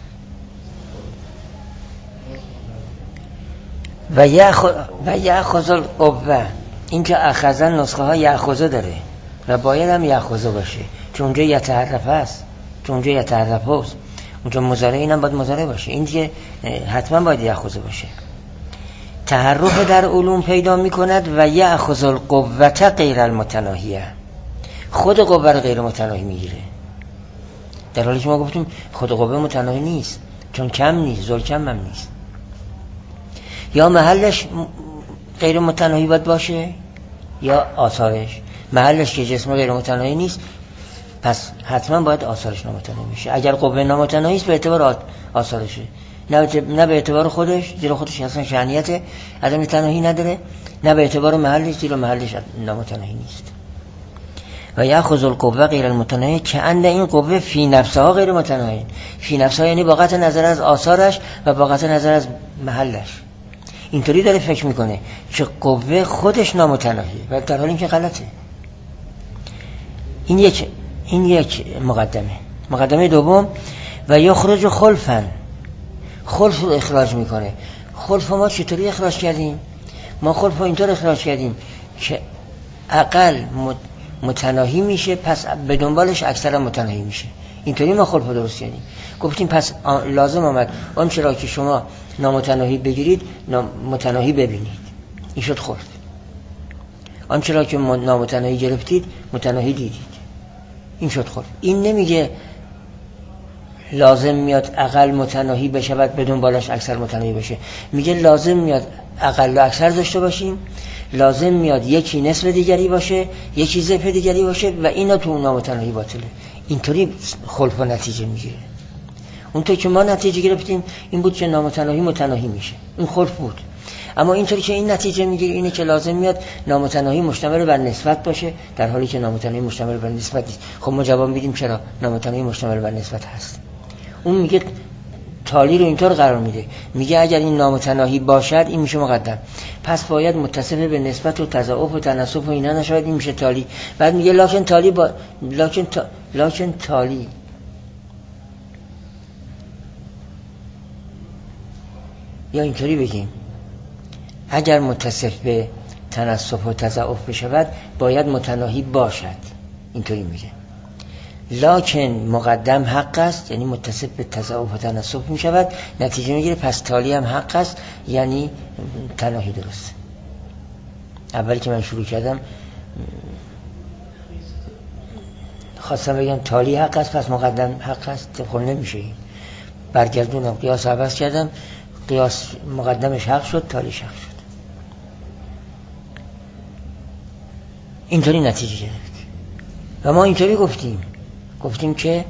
Speaker 1: و یأخذ القوه، اینجا اخذن نسخه ها یأخذ داره و باید هم یأخذ باشه چون اونجا یتحرف هست، چون اونجا یتحرف هست. اونجا مضارع اینم باید مضارع باشه، اینجا حتما باید یأخذ باشه. تحرف در علوم پیدا میکند و یأخذ القوه غیر المتناهیه، خود قوه رو غیر متناهی میگیره، در حالی که ما گفتیم خود قوه متناهی نیست چون کم نیست، زل کم هم نیست. یا محلش غیر متناهی باید باشه یا آثارش. محلش که جسم غیر متناهی نیست پس حتما باید آثارش نامتناهی میشه. اگر قوه نامتناهی است به اعتبار آثارشه، نه نه به اعتبار خودش، زیرا خودش اصلا شأنیت عدم تناهی نداره، نه به اعتبار محلش، زیرا محلش نامتناهی نیست. و یأخذ القوه غیر المتناهی که اند این قوه فی نفسها غیر متناهی. فی نفسها یعنی با قطع نظر از آثارش و با قطع نظر از محلش. اینطوری داره فکر میکنه که قوه خودش نامتناهیه و در حالی که غلطه. این یک این یک مقدمه. مقدمه دوم و یخرج خلفا، خلف رو اخراج میکنه. خلف ما چطوری اخراج کردیم؟ ما خلف رو اینطور اخراج کردیم که اقل متناهی میشه پس به دنبالش اکثر متناهی میشه. اینطوری ما خلف رو درست کردیم. گفتیم پس لازم آمد آن چرا که شما نامتناهی بگیرید متناهی ببینید، این شد خلف. آن چرا که نامتناهی گرفتید متناهی دیدید، این شد خلف. این نمیگه لازم میاد اقل متناهی بشود به دنبالش اکثر متناهی بشه، میگه لازم میاد اقل و اکثر داشته باشیم، لازم میاد یکی نصف دیگری باشه، یکی ضعف دیگری باشه و اینا تو نامتناهی باطله. اینطوری خلف و نتیجه میگیره. اونطور که ما نتیجه گرفتیم این بود که نامتناهی متناهی میشه، این خلف بود. اما اینطوری که این نتیجه میگیره اینه که لازم میاد نامتناهی مشتمل بر نسبت باشه، در حالی که نامتناهی مشتمل بر نسبت نیست. خب ما جواب میدیم چرا نامتناهی مشتمل بر نسبت هست. اون میگه تالی رو اینطور قرار میده، میگه اگر این نامتناهی باشد این میشه مقدم، پس باید متصف به نسبت و تضاعف و تناسب و اینا نشود، این میشه تالی. بعد میگه لکن تالی با لکن تا... لکن تالی یا اینطوری بگیم اگر متصف به تناسب و تضاعف بشود باید متناهی باشد، اینطوری میگه. لکن مقدم حق است یعنی متصف به تضاعف و تناسب میشود، نتیجه میگیره پس تالی هم حق است یعنی تناهی درست. اولی که من شروع کردم خواستم بگم تالی حق است پس مقدم حق است، خب نمیشه این. برگردونم قیاس عوض کردم، قیاس مقدمش حق شد، تالیش حق شد. اینطوری نتیجه گرفت. و ما اینطوری گفتیم گفتیم که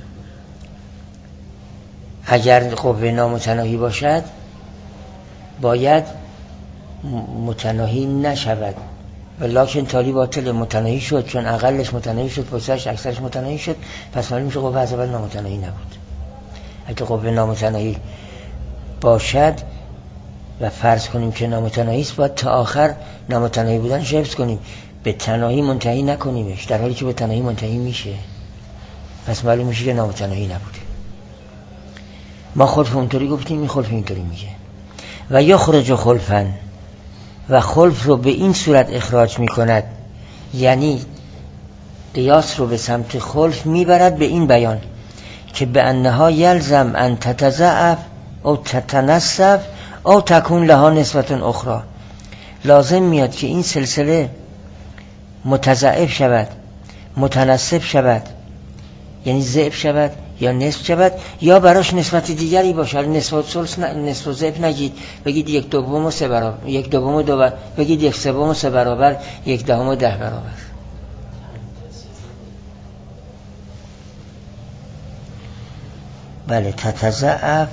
Speaker 1: اگر قوه نامتناهی باشد باید متناهی نشود، ولکن تالی باطل متناهی شد، چون اقلش متناهی شد، پسرش اکثرش متناهی شد، پس معلوم میشه قوه از اول نامتناهی نبود. اگه قوه نامتناهی باشد و فرض کنیم که نامتناهی است، باید تا آخر نامتناهی بودنش حفظ کنیم، به تناهی منتهی نکنیمش، در حالی که به تناهی منتهی میشه، پس معلوم میشه که نامتناهی نبوده. ما خلف اونطوری گفتیم، این خلف اینطوری میگه. و یخرج خلفا، و خلف رو به این صورت اخراج میکند، یعنی قیاس رو به سمت خلف میبرد به این بیان که به انها یلزم ان تتضعف او تتنصف او تکون لها نسبت اخرى، لازم میاد که این سلسله متضعف شود، متنصف شود، یعنی ضعف شود یا نصف شود، یا براش نسبت دیگری باشه. نسبت ثلث نصف و ضعف نگید، بگید یک دوم و سه برابر، یک دوم و دو برابر، بگید یک سوم و سه برابر، یک دهم و ده برابر. بله، تتضعف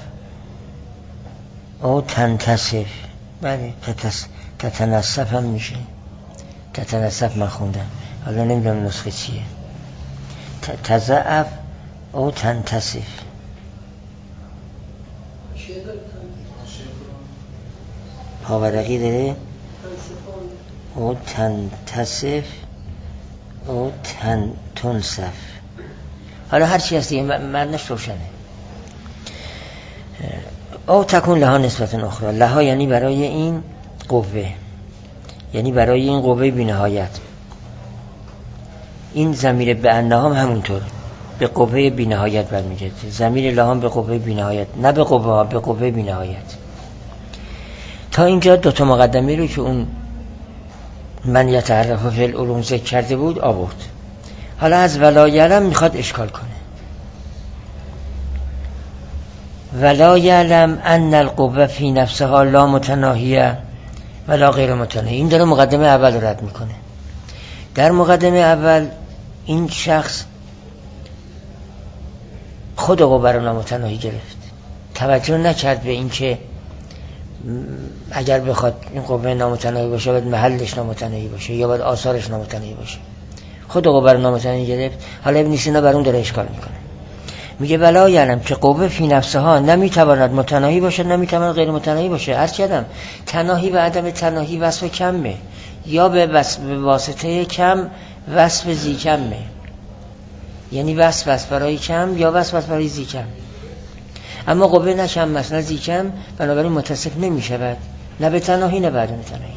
Speaker 1: او تنتصف. بله، تتس... تتنصف هم میشه. تتنصف من خوندم، حالا نمیدونم نسخه چیه. تتضعف او تنتصف. پاورقی داره او تنتصف او تن تنصف. حالا هر چی هست دیگه معنیش روشنه. او تکون لها نسبت اخرى. لها یعنی برای این قوه، یعنی برای این قوه بی نهایت. این ضمیر به انها هم همونطور به قوه بی نهایت برمیگرده. ضمیر لها به قوه بی نهایت، نه به قوه ها، به قوه بی نهایت. تا اینجا دو تا مقدمه رو که اون من یتعرف فی العلوم ذکر کرده بود آورد. حالا از ولا یعلم میخواد اشکال کنه. ولا یعلم ان القوه فی نفسها لا متناهیه ولا غیر متناهی. این داره مقدمه اول رد میکنه. در مقدمه اول این شخص خود قوه رو نامتناهی گرفت، توجه نکرد به این که اگر بخواد این قوه نامتناهی باشه باید محلش نامتناهی باشه یا باید آثارش نامتناهی باشه. خود قوه رو نامتناهی گرفت. حالا ابن سینا بر اون داره اشکال میکنه، میگه ولا یعلم که قوه فی نفسها نمیتواند متناهی باشه، نمیتواند غیر متناهی باشه. عرض کردم تناهی و عدم تناهی وصف کمه، یا به واسطه کم وصف زی کمه، یعنی وصف وصف برای کم یا وصف وصف برای زی کم. اما قوه نه کم مثلا زی کم، بنابراین متصف نمی شود، نه به تناهی نه به عدم تناهی.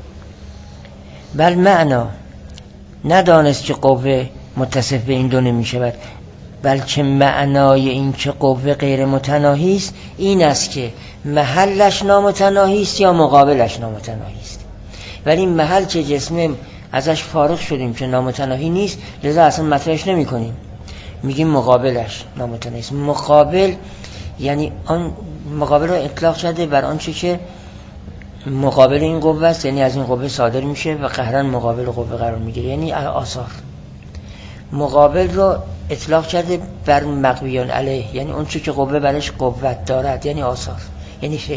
Speaker 1: بل معنا ندانست که قوه متصف به این دو نمی شود، بلکه معنای این که قوه غیر متناهی است این است که محلش نامتناهی است یا مقابلش نامتناهی است. ولی محل که جسم ازش فارغ شدیم که نامتناهی نیست، لذا اصلا مطرحش نمی کنیم، میگیم مقابلش نامتناهی است. مقابل یعنی آن مقابل رو اطلاق شده بر آنچه که مقابل این قوه است، یعنی از این قوه صادر میشه و قهرن مقابل قوه قرار میگیره، یعنی آثار. مقابل رو اطلاق کرده بر مقویان علیه، یعنی اون چی که قوه برش قوت دارد، یعنی آثار، یعنی فعل.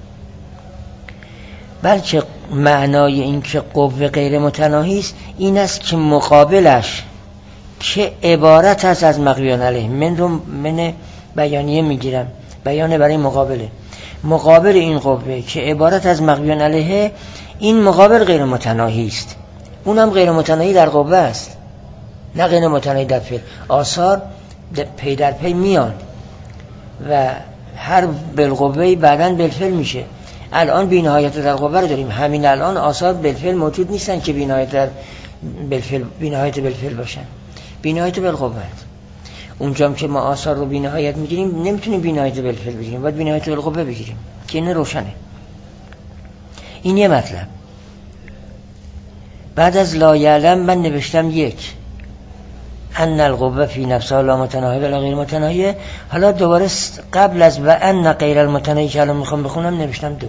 Speaker 1: بلکه معنای این که قوه غیر متناهی است این است که مقابلش که عبارت است از مقویان علیه. من رو من بیانیه میگیرم، بیانه برای مقابله. مقابل این قوه که عبارت از مقویان علیه، این مقابل غیر متناهی است، اونم غیر متناهی در قوه است، نه غیر متناهی در فعل. آثار پی در پی میان و هر بالقوهی بعداً بالفعل میشه. الان بی‌نهایت در قوه رو داریم، همین الان آثار بالفعل موجود نیستن که بی‌نهایت در بالفعل بی‌نهایت بالفعل باشن، بی‌نهایت بالقوه. اونجام که ما آثار رو بی‌نهایت میگیریم نمیتونیم بی‌نهایت بالفعل بگیریم، باید بی‌نهایت بالقوه بگیریم که این روشنه. این یه مطلب. بعد از لا یعلم من نوشتم یک ان القوه فی نفسها لا متناهی ولا غیر متناهیه. حالا دوباره قبل از و ان غیر المتناهی که الان میخوام بخونم نوشتم دو،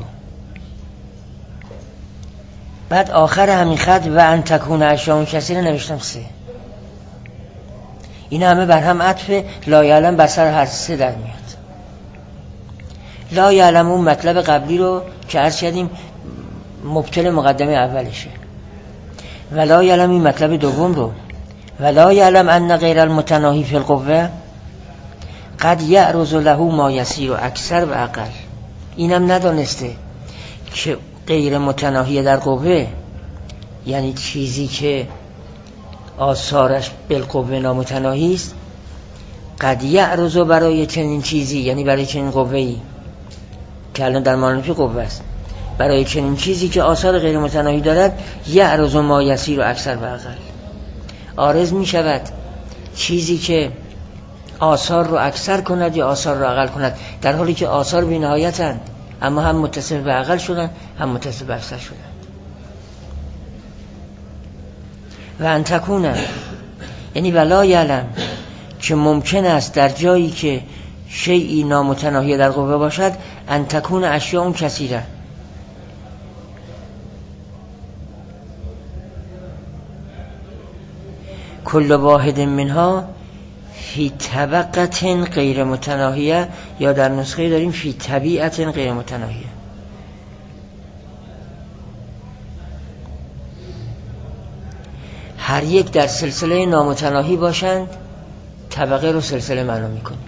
Speaker 1: بعد آخر همین خط و ان تکون اشیاء کثیره نوشتم سه. این همه بر هم عطف لا یعلم بر سر هر سه در میاد. لا یعلم اون مطلب قبلی رو که عرض کردیم مبتل مقدمه اولشه، و لا یعلم این مطلب دوم رو، و لا یعلم ان غیر المتناهی فی القوه قد یعرض له ما یسیر و اکثر و اقل. اینم ندانسته که غیر متناهی در قوه یعنی چیزی که آثارش بالقوه نامتناهی است، قد یعرض برای چنین چیزی یعنی برای چنین قوه‌ای که الان در معنی قوه است، برای چنین چیزی که آثار غیر متناهی دارد یعرض ما یسیر و اکثر و اقل، عارض می شود چیزی که آثار رو اکثر کند یا آثار رو اقل کند، در حالی که آثار بی نهایتند اما هم متصف به اقل شدن هم متصف به اکثر شدن. و ان تکونه یعنی ولا یعلم که ممکن است در جایی که شیئی نامتناهی در قوه باشد ان تکون اشیاء اون کثیره، کل واحد منها فی طبقت غیر متناهیه، یا در نسخه داریم فی طبیعت غیر متناهیه. هر یک در سلسله نامتناهی باشند طبقه رو سلسله معلوم میکنیم.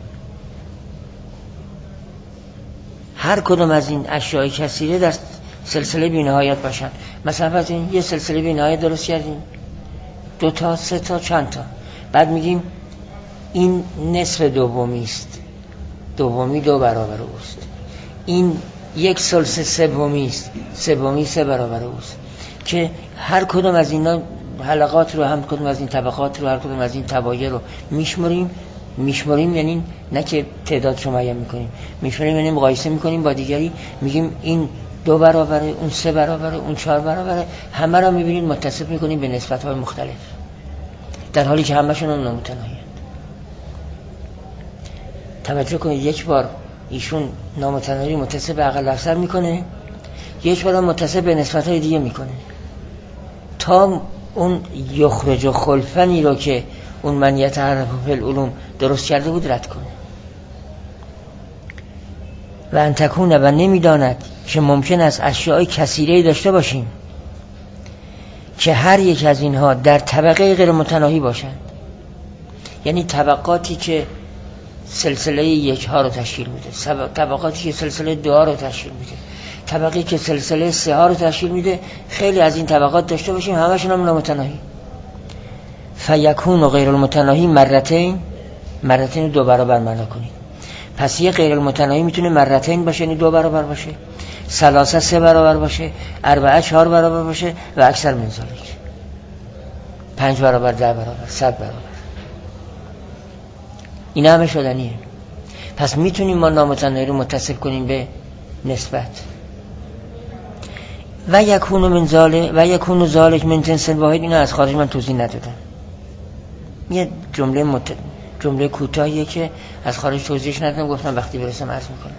Speaker 1: هر کدوم از این اشیاء کثیره در سلسله بی‌نهایت باشند. مثلا فرض کنید یه سلسله بی‌نهایت درست کردیم، دو تا سه تا چند تا، بعد میگیم این نصف دومی است، دومی دو برابر اوست، این یک ثلث سومی است، سومی سه برابر اوست، که هر کدوم از اینا حلقات رو، هم کدوم از این طبقات رو، هر کدوم از این طبایع رو میشمریم. میشمریم یعنی نه که تعدادش رو معین میکنیم، میشمریم یعنی مقایسه میکنیم با دیگری، میگیم این دو برابره، اون سه برابره، اون چهار برابره، همه رو میبینید متصف میکنیم به نسبت‌های مختلف، در حالی که همشون هم نامتناهی. توجه کنید یک بار ایشون نامتناهی متصف به اقل اکثر میکنه، یک بار متصف به نسبت‌های دیگه میکنه، تا اون یخرج خلفنی رو که اون من یتعرف فی العلوم درست کرده بود رد کنه. و ان تکونه و نمیداند که ممکن است اشیاء کثیره داشته باشیم که هر یک از اینها در طبقه غیر متناهی باشند، یعنی طبقاتی که سلسله یک ها رو تشکیل میده، طبقاتی که سلسله دو ها رو تشکیل میده، طبقی که سلسله سه ها رو تشکیل میده، خیلی از این طبقات داشته باشیم همشون هم نامتناهی. فیکون و غیر المتناهی مرتین، مرتین دو برابر معنا کنید. پس یه غیر المتناهی میتونه مرتین باشه یعنی دو برابر باشه، ثلاثه سه برابر باشه، اربعه چهار برابر باشه و اکثر من ذالک پنج برابر، ده برابر، صد برابر. این همه شدنیه. پس میتونیم ما نامتناهی رو متصف کنیم به نسبت. و یکون من ذالک و یکون ذالک من جنس واحد. اینو از خارج من توضیح ندادم، یه جمله مت... جمله کوتاهیه که از خارج توضیحش ندادم، گفتم وقتی برسم عرض میکنم.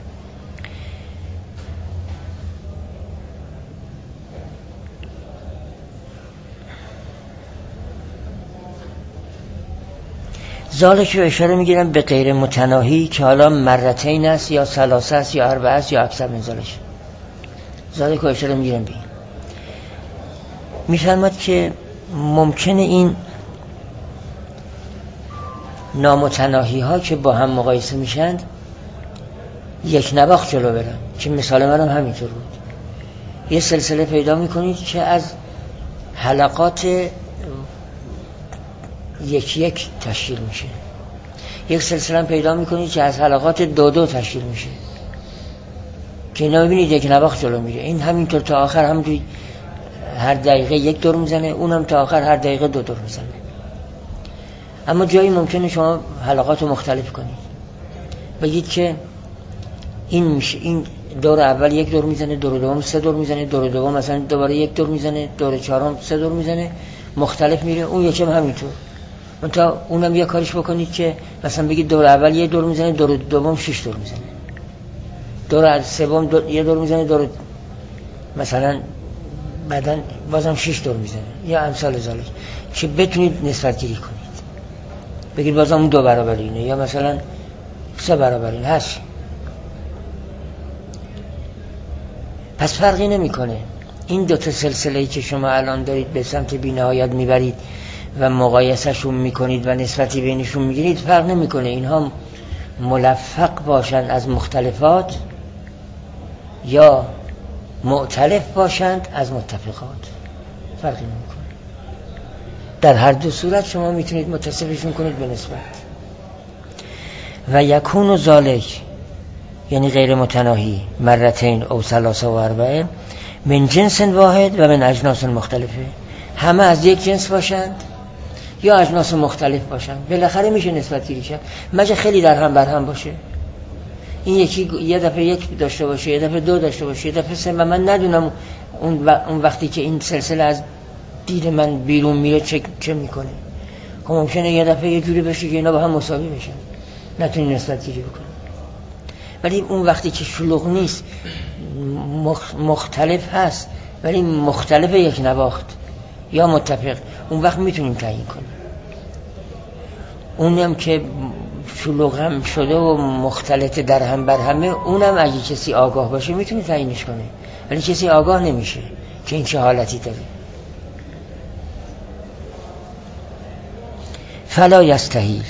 Speaker 1: ذالک رو اشاره میگیرم به غیر متناهی که حالا مرتین است یا ثلاثه است یا اربعه است یا اکثر من ذالک. ذالک رو اشاره میگیرم به این. میفرماد که ممکنه این نامتناهی ها که با هم مقایسه میشن یک نواخت جلو برن، که مثال من هم همینطور بود. یه سلسله پیدا میکنید که از حلقات یک یک تشکیل میشه، یک سلسله هم پیدا میکنید که از حلقات دو دو تشکیل میشه، که اینا ببینید یک نواخت جلو میره. این همینطور تا آخر همونجوری هر دقیقه یک دور میزنه، اونم تا آخر هر دقیقه دو دور میزنه. اما جایی ممکنه شما حلقات رو مختلف کنید، بگید که این میشه، این دور اول یک دور میزنه، دور دوم سه دور میزنه، دور دوم مثلا دوباره یک دور میزنه، دور چهارم سه دور میزنه، مختلف میره، اون یکم همینطور. منتها اونم یه کارش بکنید که مثلا بگید دور اول یه دور میزنه، دور دوم شش دور میزنه، دور سوم دور یه دور میزنه، دور مثلا بعداً بازم شش دور میزنه یا امثال ذالک، که بتونید نسبت گیری کنید. بگید بازم اون دو برابر اینه یا مثلا سه برابر این هست. پس فرقی نمیکنه. این دو تا سلسله‌ای که شما الان دارید به سمت بی‌نهایت میبرید و مقایسهشون میکنید و نسبتی بینشون میگیرید، فرق نمیکنه اینها ملفق باشند از مختلفات یا مؤتلف باشند از متفقات، فرقی نمیکنه. در هر دو صورت شما میتونید متصفشون کنید به نسبت. و یکون ذالک یعنی غیر متناهی مرتين او ثلاثه و اربعه من جنس واحد و من اجناس مختلفه، همه از یک جنس باشند یا اجناس مختلف باشند، بالاخره میشه نسبت گیری کرد. مگه خیلی در هم بر هم باشه، این یکی یه دفعه یک داشته باشه، یه دفعه دو داشته باشه، یه دفعه سه، و من ندونم اون, اون وقتی که این سلسله از دید من بیرون میره چه, چه میکنه. خب ممکنه یه دفعه یه جوری بشه که اینا با هم مساوی بشن، نتونی نسبت گیری بکنه. ولی اون وقتی که شلوغ نیست، مختلف هست ولی مختلف یک نواخت یا متفق، اون وقت میتونیم تعیین کنیم. اونم که شلوغ هم شده و مختلط در هم بر همه، اونم اگه کسی آگاه باشه میتونه تعیینش کنه، ولی کسی آگاه نمیشه که این چه حالتی داره. فلا یستحیل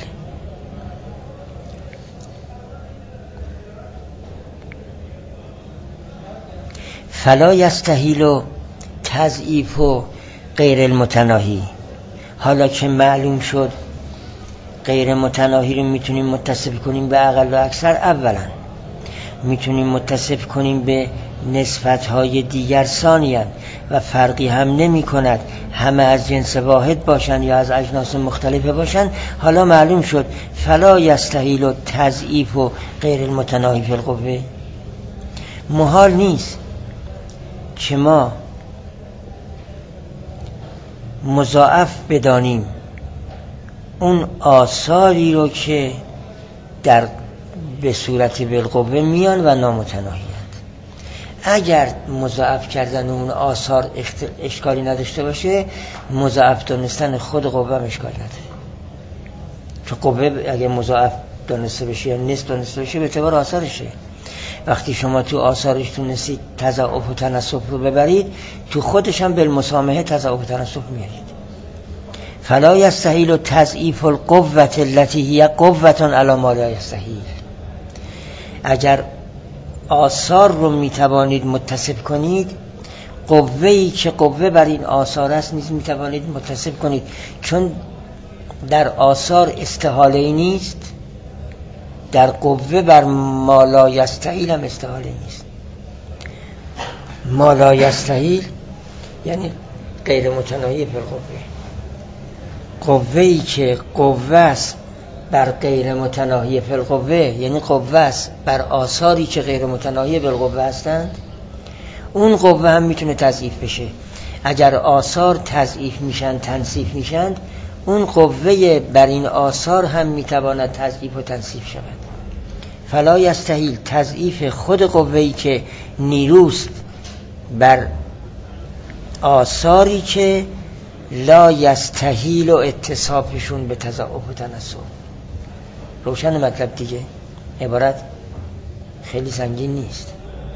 Speaker 1: فلا یستحیل و تضعیف و غیر المتناهی. حالا که معلوم شد غیر متناهی رو میتونیم متصف کنیم به اقل و اکثر، اولا میتونیم متصف کنیم به نسبت‌های دیگر ثانیاً و فرقی هم نمی کند همه از جنس واحد باشن یا از اجناس مختلف باشن. حالا معلوم شد فلا یستحیل و تضعیف و غیر المتناهی فی القوه. محال نیست که ما مضاعف بدانیم اون آثاری رو که در به صورت بالقوه میان و نامتناهی‌اند. اگر مضاعف کردن اون آثار اشکالی نداشته باشه، مضاعف دانستن خود قوه هم اشکال نداره. چون قوه اگر مضاعف دانسته بشه یا نسب دانسته بشه به اعتبار آثارشه. وقتی شما تو آثارش تونستید تضاعف و تناسب رو ببرید، تو خودش هم بالمسامحه تضاعف و تناسب میارید. فلا یستحیل تضعیف القوة التي هي قوة علی ما لا یستحیل. اگر آثار رو میتوانید متصف کنید، قوه‌ای که قوه بر این آثار است نیز میتوانید متصف کنید، چون در آثار استحاله نیست، در قوه بر ما لا یستحیل هم استحاله نیست. ما لا یستحیل یعنی غیر متناهی فی القوه. قوه‌ای که قوه است بر غیر متناهی فی القوه، یعنی قوه است بر آثاری که غیر متناهی بالقوه هستند، اون قوه هم میتونه تضعیف بشه. اگر آثار تضعیف میشن، تنصیف میشن، اون قوه بر این آثار هم میتواند تضعیف و تنصیف شود. فلا یستحیل تضعیف خود قوه‌ای که نیروست بر آثاری که لا یستحیل و اتصافشون به تضاعف و تناسب. روشن مطلب دیگه؟ عبارت خیلی سنگین نیست.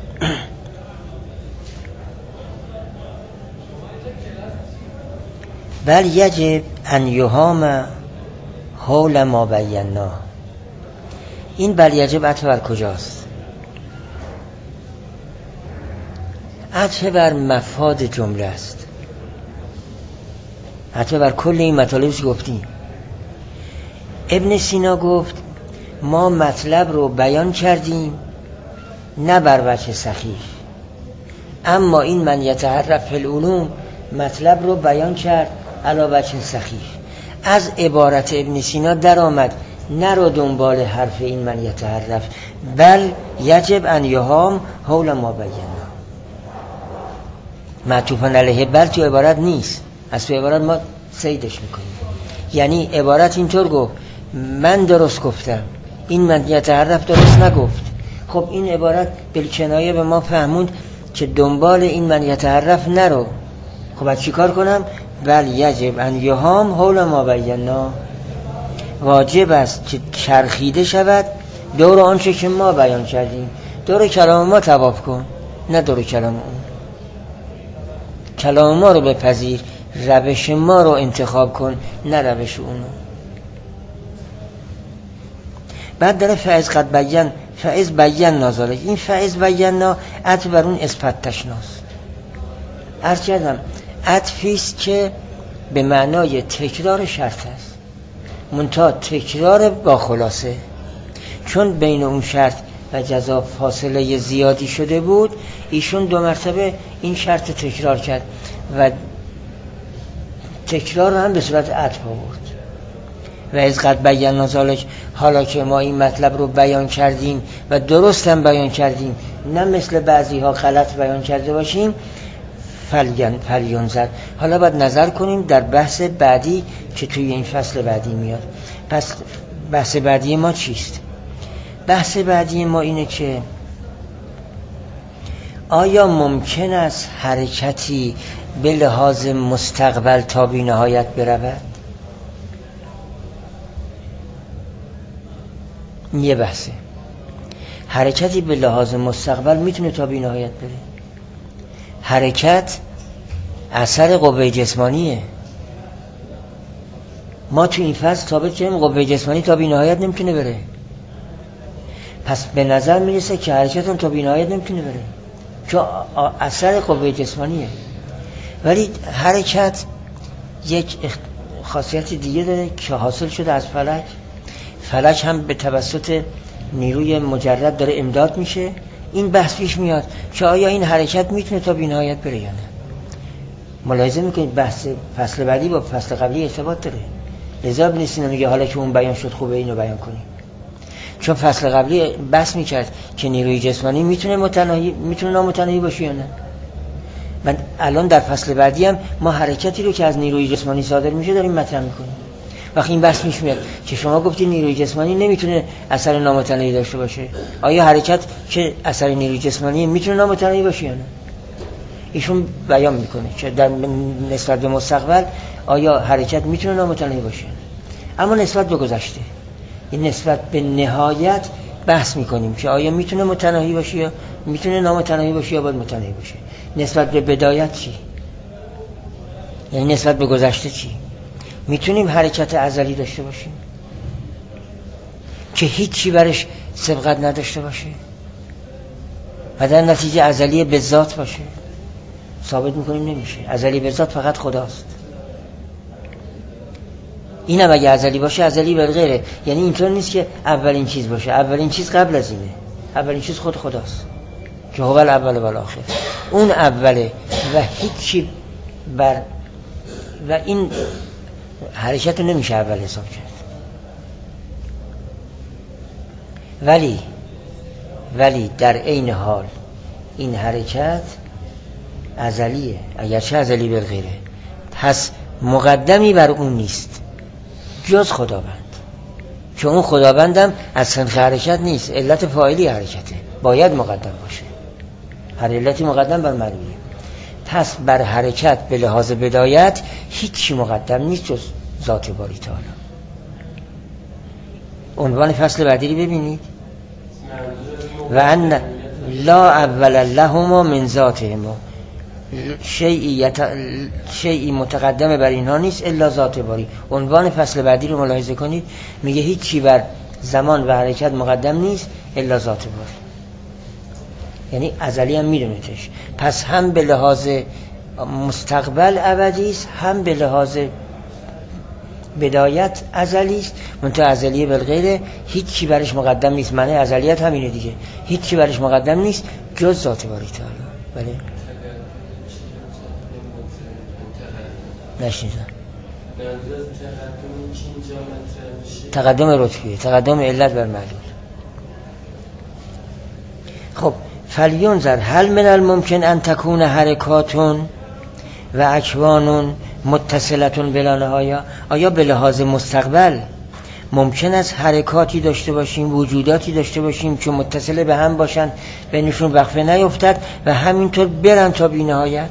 Speaker 1: بل یجب ان یهام حول ما بینا. این بل یجب عطف بر کجاست؟ عطف بر مفاد جمله است، عطف بر کل این مطالبی که گفتیم. ابن سینا گفت ما مطلب رو بیان کردیم نه بر وجه سخیف، اما این من یتعرف فی العلوم مطلب رو بیان کرد علی وجه سخیف. از عبارت ابن سینا در آمد نرو دنبال حرف این من یتعرف، بل یجب ان یهام حول ما بینا. معطوفن علیه بل تو عبارت نیست، از تو عبارت ما سیدش میکنیم. یعنی عبارت اینطور گفت من درست گفتم، این من یتعرف درست نگفت. خب این عبارت بالکنایه به ما فهموند که دنبال این من یتعرف نرو. خب از چی کار کنم؟ بل یجب ان یهام حول ما بینا، واجب است که چرخیده شود دور آنچه که ما بیان کردیم. دور کلام ما طواف کن، نه دور کلام اون. کلام ما رو بپذیر، روش ما رو انتخاب کن، نه روش اونو. بعد داره فعز قد بیان، فعز بیان نازاله. این فعز بیان نا عطف بر اون اثبات تشناست. عرض کردم عطفیست که به معنای تکرار شرط است، منتها تکرار با خلاصه. چون بین اون شرط و جزا فاصله زیادی شده بود، ایشون دو مرتبه این شرط تکرار کرد و تکرار هم به صورت عطف آورد. و از قد بیان ذالک، حالا که ما این مطلب رو بیان کردیم و درست هم بیان کردیم، نه مثل بعضی ها غلط بیان کرده باشیم، فلیان فلیانظر. حالا باید نظر کنیم در بحث بعدی که توی این فصل بعدی میاد. پس بحث بعدی ما چیست؟ بحث بعدی ما اینه که آیا ممکن است حرکتی به لحاظ مستقبل تا بی نهایت برود؟ یه بحثه. حرکتی به لحاظ مستقبل میتونه تا بی نهایت بره. حرکت اثر قوه جسمانیه. ما تو این فصل ثابت کردیم قوه جسمانی تا بی نهایت نمیتونه بره. پس به نظر میرسه که حرکت هم تا بی نهایت نمیتونه بره، چون اثر قوه جسمانیه. ولی حرکت یک خاصیت دیگه داره که حاصل شده از فلک. فلک هم به توسط نیروی مجرد داره امداد میشه. این بحث پیش میاد که آیا این حرکت میتونه تا بی نهایت بره یا نه. ملاحظه میکنید بحث فصل بعدی با فصل قبلی ارتباط داره. لذا ابن سینا میگه حالا که اون بیان شد خوبه اینو بیان کنیم، چون فصل قبلی بحث میکرد که نیروی جسمانی میتونه متناهی میتونه نامتناهی باشه یا نه. من الان در فصل بعدی هم ما حرکتی رو که از نیروی جسمانی صادر میشه داریم مطرح میکنیم. وقتی این بحث میش میاد که شما گفتید نیروی جسمانی نمیتونه اثر نامتناهی داشته باشه، آیا حرکت که اثر نیروی جسمانی میتونه نامتناهی باشه یا نه؟ ایشون بیان میکنه که در نسبت به مستقبل آیا حرکت میتونه نامتناهی باشه، اما نسبت به گذشته، این نسبت به نهایت بحث میکنیم که آیا میتونه متناهی باشه یا میتونه نامتناهی باشه یا باید متناهی باشه. نسبت به بدایت چی؟ یعنی نسبت به گذشته چی؟ میتونیم حرکت ازلی داشته باشیم که هیچی برش سبقت نداشته باشه و در نتیجه ازلی به ذات باشه؟ ثابت میکنیم نمیشه. ازلی به ذات فقط خداست. اینم اگه ازلی باشه ازلی بر غیره، یعنی اینطور نیست که اولین چیز باشه. اولین چیز قبل از اینه. اولین چیز خود خداست که هو الاول و الاخر. اون اوله و هیچی بر و این حرکت رو نمیشه اول حساب کرد. ولی ولی در عین حال این حرکت ازلیه، اگرچه ازلی بر غیره. پس مقدمی بر اون نیست جز خداوند، که اون خداوندم از سنخ حرکت نیست، علت فاعلی حرکته، باید مقدم باشه. هر علتی مقدم بر معلولیه. پس بر حرکت به لحاظ بدایت هیچی مقدم نیست جز ذات باری تعالی. عنوان فصل بعدی رو ببینید. و ان لا اول لهما من ذاتهما، شیئی یت... شیئی متقدم بر اینها نیست الا ذات باری. عنوان فصل بعدی رو ملاحظه کنید، میگه هیچی بر زمان و حرکت مقدم نیست الا ذات باری، یعنی ازلی هم میدونیدش. پس هم به لحاظ مستقبل ابدی است، هم به لحاظ بدایت ازلی است. منتها ازلیه بالغیره، هیچی برش مقدم نیست. معنی ازلیت همینه دیگه، هیچی برش مقدم نیست جز ذات باری تعالی. بله نشنیدم. تقدم رتبه، تقدم علت بر معلول. خب فلیونظر هل من الممکن ان تکون حرکاتون و اکوان متصلتون بلا نهایه. آیا به لحاظ مستقبل ممکن است حرکاتی داشته باشیم، وجوداتی داشته باشیم که متصل به هم باشن، بینشون وقفه نیفتد و همینطور برن تا بی نهایت؟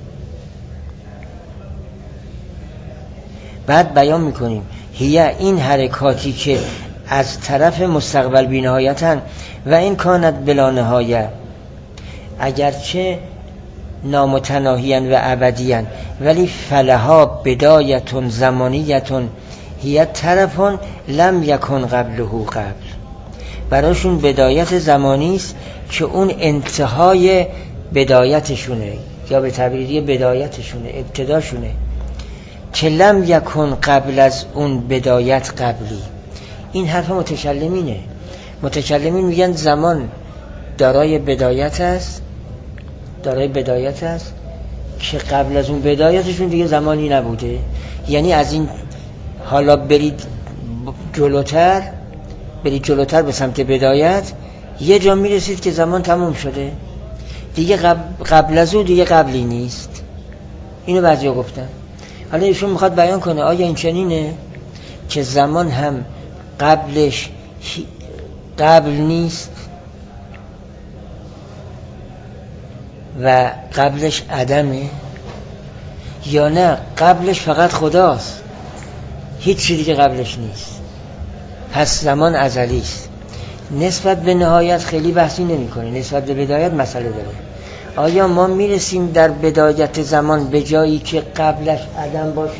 Speaker 1: بعد بیان میکنیم هیه این حرکاتی که از طرف مستقبل بی نهایتن و این کانت بلا نهایه، اگرچه نامتناهیان و ابدیان، ولی فلها بدایتون زمانیتون هیه طرفون لم یکن قبله قبل، براشون بدایت زمانی است که اون انتهای بدایتشونه یا به تعبیری بدایتشونه، ابتداشونه، که لم یکن قبل از اون بدایت قبلی. این حرف متکلمینه. متکلمین میگن زمان دارای بدایت است، دارای بدایت است که قبل از اون بدایتشون دیگه زمانی نبوده. یعنی از این حالا برید جلوتر، برید جلوتر به سمت بدایت، یه جا میرسید که زمان تموم شده دیگه، قبل, قبل از اون دیگه قبلی نیست. اینو بعضیا گفتن. حالا ایشون میخواد بیان کنه آیا این چنینه که زمان هم قبلش قبل نیست و قبلش عدمه، یا نه قبلش فقط خداست، هیچ چیزی که قبلش نیست، پس زمان ازلی است. نسبت به نهایت خیلی بحثی نمی کنه، نسبت به بدایت مسئله داره. آیا ما میرسیم در بدایت زمان به جایی که قبلش عدم باشه،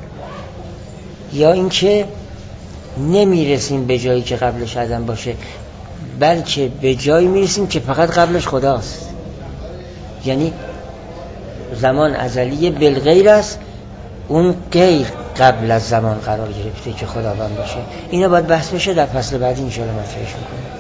Speaker 1: یا اینکه نمیرسیم به جایی که قبلش عدم باشه، بلکه به جایی میرسیم که فقط قبلش خداست؟ یعنی زمان ازلیه بالغیر است، اون غیر قبل از زمان قرار گرفته که خداوند باشه. اینا باید بحث بشه در فصل بعدی ان شاء الله مطرحش میکنیم.